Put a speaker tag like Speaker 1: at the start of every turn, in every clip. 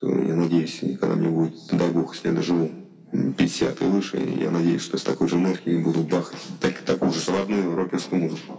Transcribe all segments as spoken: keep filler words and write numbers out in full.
Speaker 1: Я надеюсь, и когда мне будет, дай бог, если я доживу пятьдесят и выше, я надеюсь, что с такой же энергией буду бахать так, такую же родную рокерскую музыку.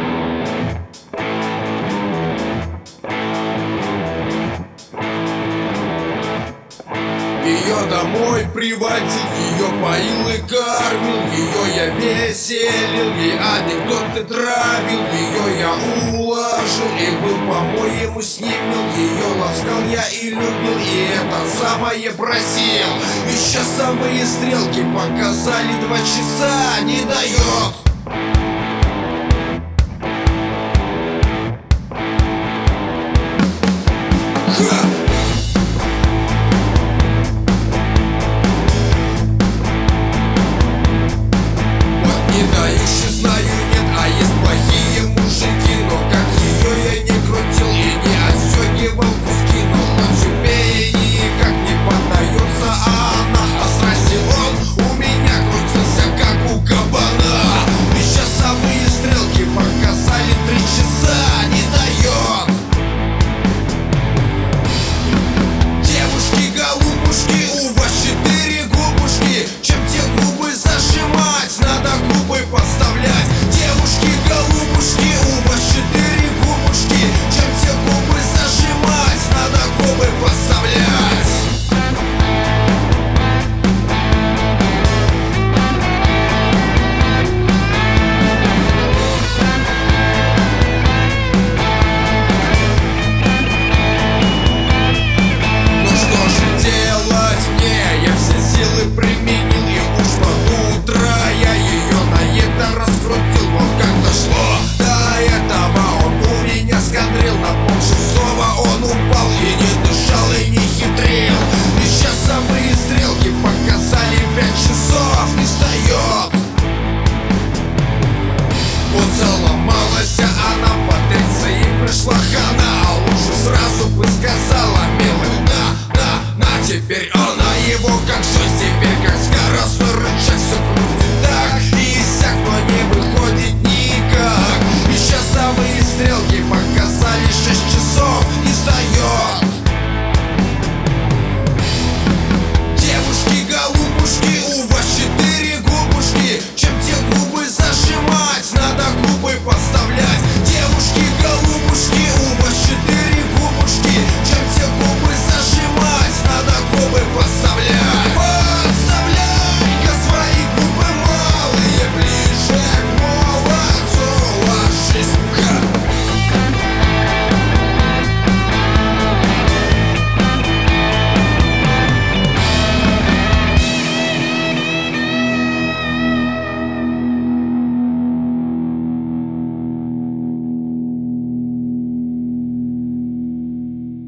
Speaker 2: Ее домой приводил, ее поил и кормил, ее я веселил, ей анекдоты травил, ее я уложил и был, по-моему, с ним мил. Ее ласкал я и любил, и это самое просил. Еще самые стрелки показали два часа, не дает. Ха!